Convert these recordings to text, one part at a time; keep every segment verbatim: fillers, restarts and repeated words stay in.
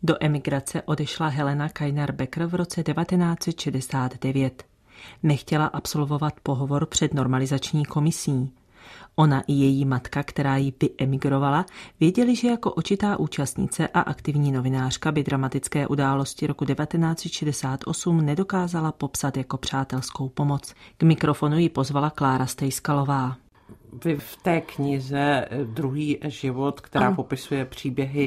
Do emigrace odešla Helena Kainer-Becker v roce devatenáct set šedesát devět. Nechtěla absolvovat pohovor před normalizační komisí. Ona i její matka, která ji vyemigrovala, věděli, že jako očitá účastnice a aktivní novinářka by dramatické události roku devatenáct set šedesát osm nedokázala popsat jako přátelskou pomoc. K mikrofonu ji pozvala Klára Stejskalová. Vy v té knize Druhý život, která ano. popisuje příběhy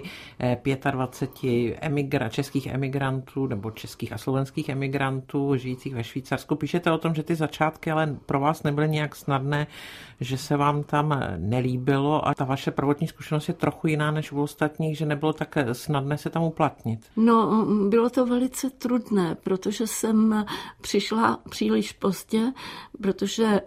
dvaceti pěti emigra- českých emigrantů nebo českých a slovenských emigrantů žijících ve Švýcarsku, píšete o tom, že ty začátky ale pro vás nebyly nějak snadné, že se vám tam nelíbilo a ta vaše prvotní zkušenost je trochu jiná než u ostatních, že nebylo tak snadné se tam uplatnit. No, bylo to velice trudné, protože jsem přišla příliš pozdě, protože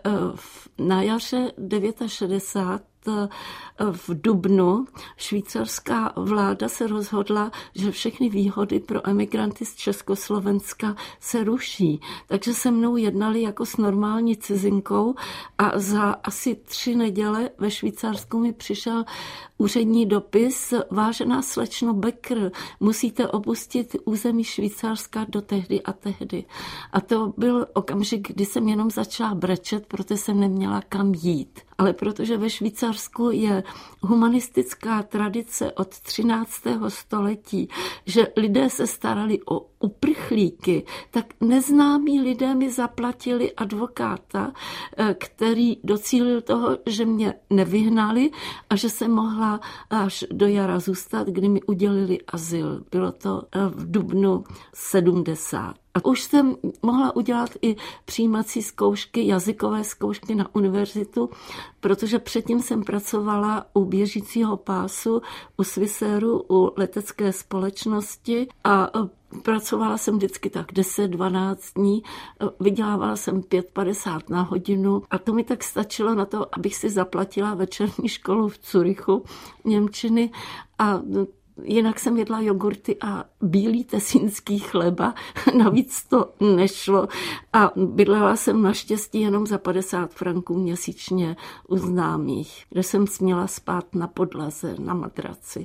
na jaře šedesát devět v dubnu švýcarská vláda se rozhodla, že všechny výhody pro emigranty z Československa se ruší. Takže se mnou jednali jako s normální cizinkou a za asi tři neděle ve Švýcarsku mi přišel úřední dopis: vážená slečno Becker, musíte opustit území Švýcarska do tehdy a tehdy. A to byl okamžik, kdy jsem jenom začala brečet, protože jsem neměla kam jít. Ale protože ve Švýcarsku je humanistická tradice od třináctého století, že lidé se starali o uprchlíky, tak neznámí lidé mi zaplatili advokáta, který docílil toho, že mě nevyhnali a že jsem mohla až do jara zůstat, kdy mi udělili azyl. Bylo to v dubnu sedmdesát. A už jsem mohla udělat i přijímací zkoušky, jazykové zkoušky na univerzitu, protože předtím jsem pracovala u běžícího pásu, u Swisairu, u letecké společnosti a pracovala jsem vždycky tak deset dvanáct dní, vydělávala jsem pět padesát na hodinu a to mi tak stačilo na to, abych si zaplatila večerní školu v Curychu němčiny a jinak jsem jedla jogurty a bílý tesínský chleba, navíc to nešlo a bydlela jsem naštěstí jenom za padesát franků měsíčně u známých, kde jsem směla spát na podlaze, na matraci.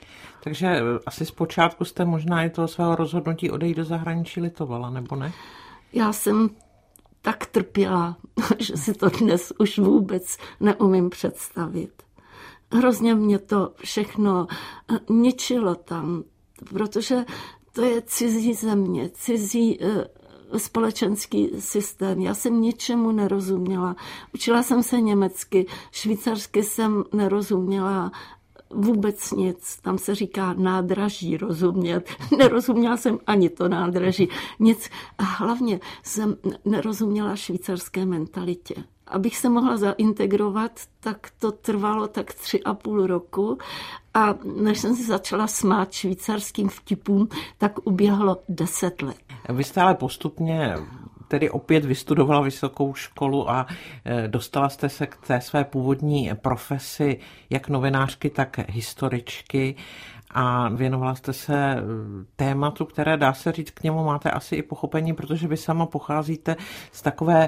Takže asi zpočátku jste možná i toho svého rozhodnutí odejít do zahraničí litovala, nebo ne? Já jsem tak trpěla, že si to dnes už vůbec neumím představit. Hrozně mě to všechno ničilo tam, protože to je cizí země, cizí společenský systém. Já jsem ničemu nerozuměla. Učila jsem se německy, švýcarsky jsem nerozuměla vůbec nic. Tam se říká nádraží rozumět. Nerozuměla jsem ani to nádraží. Nic. A hlavně jsem nerozuměla švýcarské mentalitě. Abych se mohla zaintegrovat, tak to trvalo tak tři a půl roku a než jsem si začala smát švýcarským vtipům, tak uběhlo deset let. Vy jste ale postupně tedy opět vystudovala vysokou školu a dostala jste se k té své původní profesi jak novinářky, tak historičky a věnovala jste se tématu, které dá se říct, k němu máte asi i pochopení, protože vy sama pocházíte z takové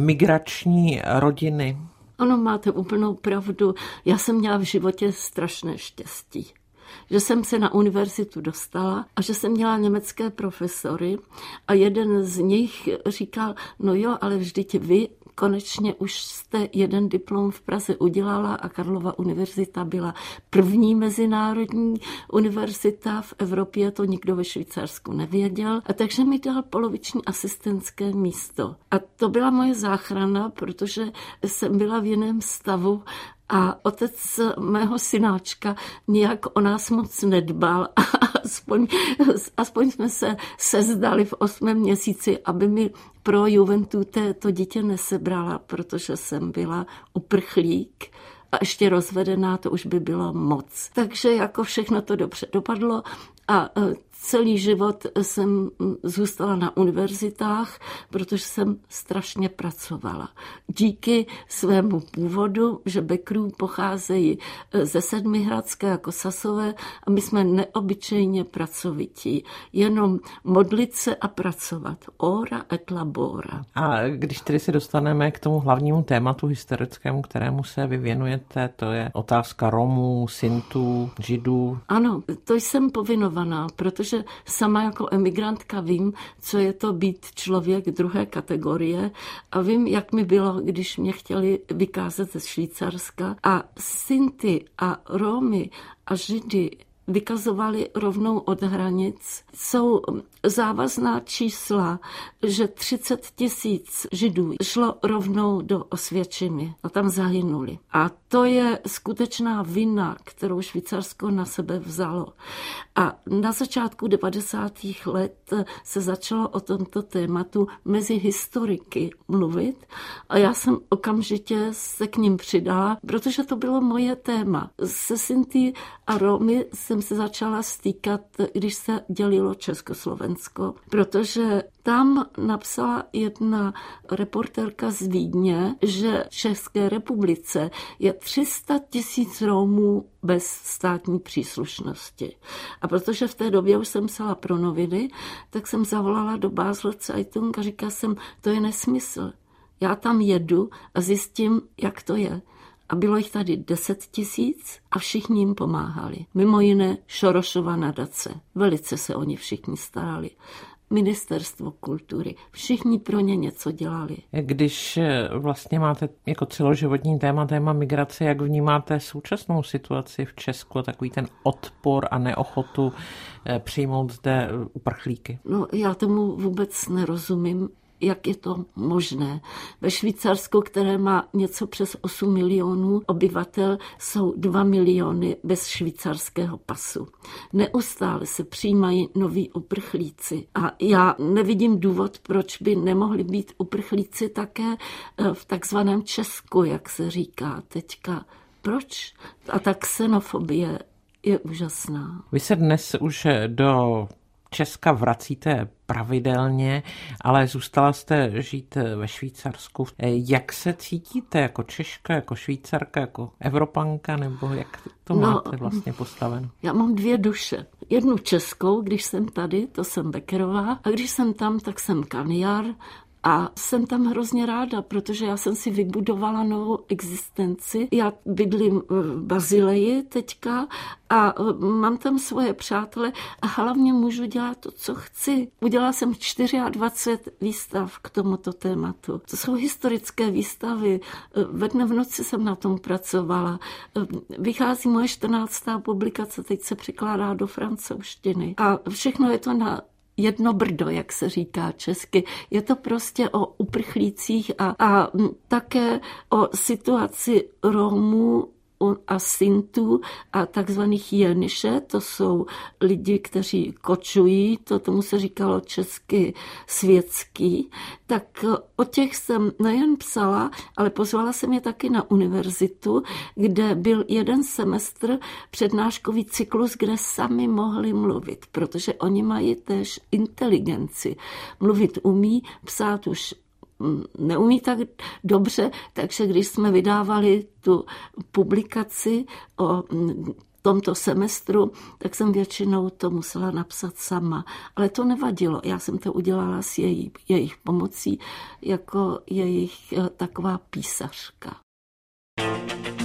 migrační rodiny. Ano, máte úplnou pravdu. Já jsem měla v životě strašné štěstí. Že jsem se na univerzitu dostala a že jsem měla německé profesory a jeden z nich říkal, no jo, ale vždyť vy konečně už jste jeden diplom v Praze udělala a Karlova univerzita byla první mezinárodní univerzita v Evropě, to nikdo ve Švýcarsku nevěděl. A takže mi dal poloviční asistentské místo. A to byla moje záchrana, protože jsem byla v jiném stavu a otec mého synáčka nějak o nás moc nedbal a aspoň, aspoň jsme se sezdali v osmém měsíci, aby mi pro Juventute to dítě nesebrala, protože jsem byla uprchlík a ještě rozvedená, to už by bylo moc. Takže jako všechno to dobře dopadlo a celý život jsem zůstala na univerzitách, protože jsem strašně pracovala. Díky svému původu, že Beckerů pocházejí ze Sedmihradské jako Sasové a my jsme neobyčejně pracovití. Jenom modlit se a pracovat. Ora et labora. A když tedy se dostaneme k tomu hlavnímu tématu historickému, kterému se vy věnujete, to je otázka Romů, Sintů, Židů. Ano, to jsem povinovaná, protože sama jako emigrantka vím, co je to být člověk druhé kategorie a vím, jak mi bylo, když mě chtěli vykázat ze Švýcarska a Sinty a Romy a Židy vykazovali rovnou od hranic. Jsou závazná čísla, že třicet tisíc Židů šlo rovnou do Osvětimi a tam zahynuli. A to je skutečná vina, kterou Švýcarsko na sebe vzalo. A na začátku devadesátých let se začalo o tomto tématu mezi historiky mluvit a já jsem okamžitě se k ním přidala, protože to bylo moje téma. Se Sinty a Romy jsem se začala stýkat, když se dělilo Československo, protože tam napsala jedna reportérka z Vídně, že v České republice je tři sta tisíc Romů bez státní příslušnosti. A protože v té době už jsem psala pro noviny, tak jsem zavolala do Basel Zeitung a říkala jsem, to je nesmysl. Já tam jedu a zjistím, jak to je. A bylo jich tady deset tisíc a všichni jim pomáhali. Mimo jiné Šorošova nadace. Velice se o ně všichni starali. Ministerstvo kultury. Všichni pro ně něco dělali. Když vlastně máte jako celoživotní téma, téma migrace, jak vnímáte současnou situaci v Česku, takový ten odpor a neochotu přijmout zde uprchlíky? No, já tomu vůbec nerozumím. Jak je to možné? Ve Švýcarsku, které má něco přes osm milionů obyvatel, jsou dva miliony bez švýcarského pasu. Neustále se přijímají noví uprchlíci. A já nevidím důvod, proč by nemohli být uprchlíci také v takzvaném Česku, jak se říká teďka. Proč? A ta xenofobie je úžasná. Vy se dnes už do Česka vracíte pravidelně, ale zůstala jste žít ve Švýcarsku. Jak se cítíte jako Češka, jako Švýcarka, jako Evropanka, nebo jak to no, máte vlastně postaveno? Já mám dvě duše. Jednu českou, když jsem tady, to jsem Beckerová, a když jsem tam, tak jsem Kaniar. A jsem tam hrozně ráda, protože já jsem si vybudovala novou existenci. Já bydlím v Bazileji teďka a mám tam svoje přátele a hlavně můžu dělat to, co chci. Udělala jsem dvacet čtyři výstav k tomuto tématu. To jsou historické výstavy. Ve dne v noci jsem na tom pracovala. Vychází moje čtrnáctá publikace, teď se překládá do francouzštiny. A všechno je to na jedno brdo, jak se říká česky. Je to prostě o uprchlících a, a také o situaci Romů a Sintů a takzvaných Jeniše, to jsou lidi, kteří kočují, to tomu se říkalo česky světský, tak o těch jsem nejen psala, ale pozvala jsem je taky na univerzitu, kde byl jeden semestr přednáškový cyklus, kde sami mohli mluvit, protože oni mají též inteligenci. Mluvit umí, psát už neumí tak dobře, takže když jsme vydávali tu publikaci o tomto semestru, tak jsem většinou to musela napsat sama. Ale to nevadilo, já jsem to udělala s její, jejich pomocí jako jejich taková písařka.